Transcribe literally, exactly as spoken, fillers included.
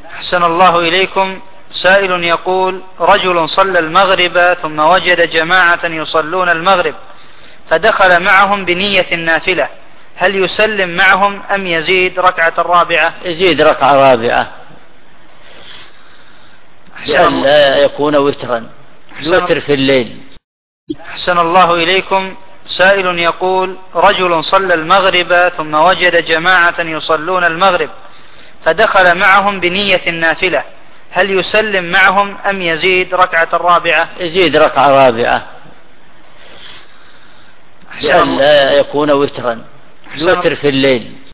أحسن الله إليكم. سائل يقول: رجل صلى المغرب ثم وجد جماعة يصلون المغرب فدخل معهم بنية النافلة، هل يسلم معهم أم يزيد ركعة الرابعة؟ يزيد ركعة رابعة لأن لا يكون وترا، الوتر في الليل. أحسن الله إليكم. سائل يقول: رجل صلى المغرب ثم وجد جماعة يصلون المغرب فدخل معهم بنية النافلة، هل يسلم معهم أم يزيد ركعة الرابعة؟ يزيد ركعة رابعة لأن لا يكون وترا، الوتر في الليل.